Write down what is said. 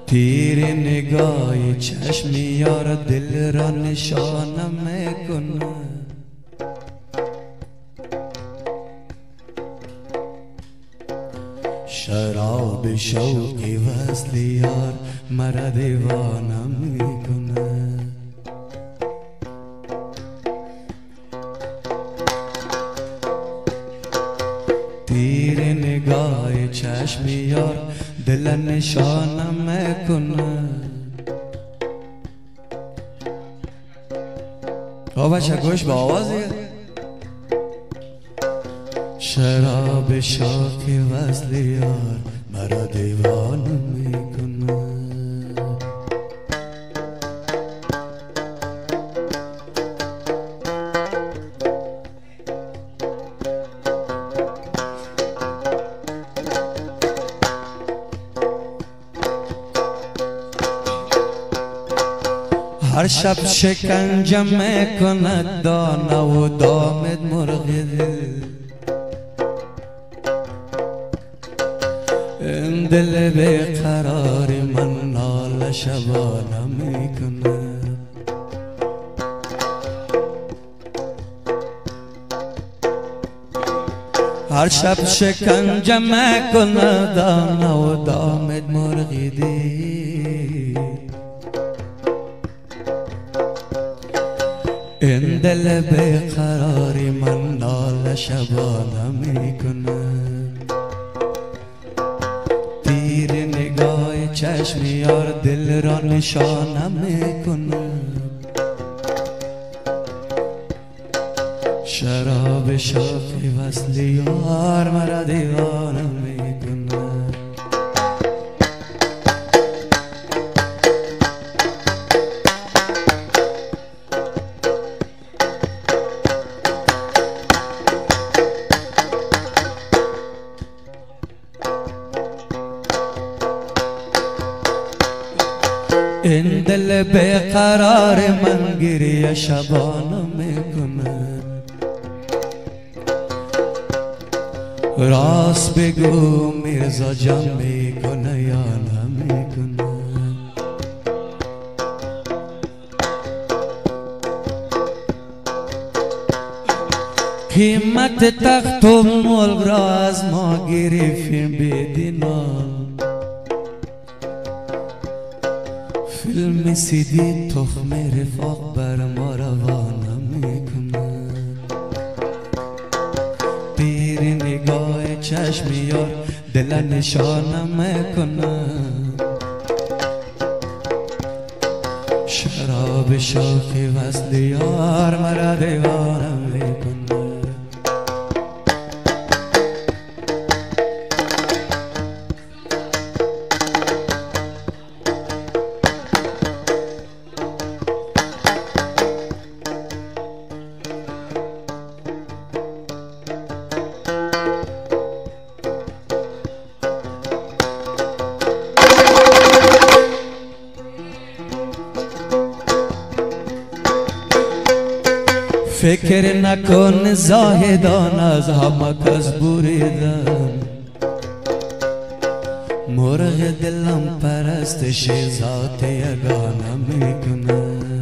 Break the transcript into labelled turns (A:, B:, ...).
A: تیر نگاه چشم یار دل را نشانم میکنه. شراب شوقی وصل یار مرا دیوانم میکنه. تیر نگاه چشم یار دل نشانم میکنه. بچه گوش با آوازی. شراب شوقی وصل یار مرا دیوانم میکنه. هر شب شکنجه میکند دانه و دامت مرغ دل. این دل بیقرار من ناله شبانه میکنه. هر شب شکنجه میکند دانه و دامت مرغ دل. این دل بیقراری من ناله شبانه میکنه. تیر نگاه چشم یار دل را نشانه میکنه. شراب شوقی وصل یار مرا دیوانه میکنه. این دل بیقرار من گریه شبانه میکنه. راست بگو میرزا جان میکنه یا نمیکنه. قیمت تخت و ملک را از ما گرفتیم بدینان. فیلم سیدی تخم رفاق بر ما روانه میکنه. تیر نگاه چشم یار دل نشانه میکنه. شراب شوقی وصل یار مرا دیوانه میکنه. فکر نکن زاهدان از همه کس بریدن. مرغ دلم پرستش ذات یگانه میکنه.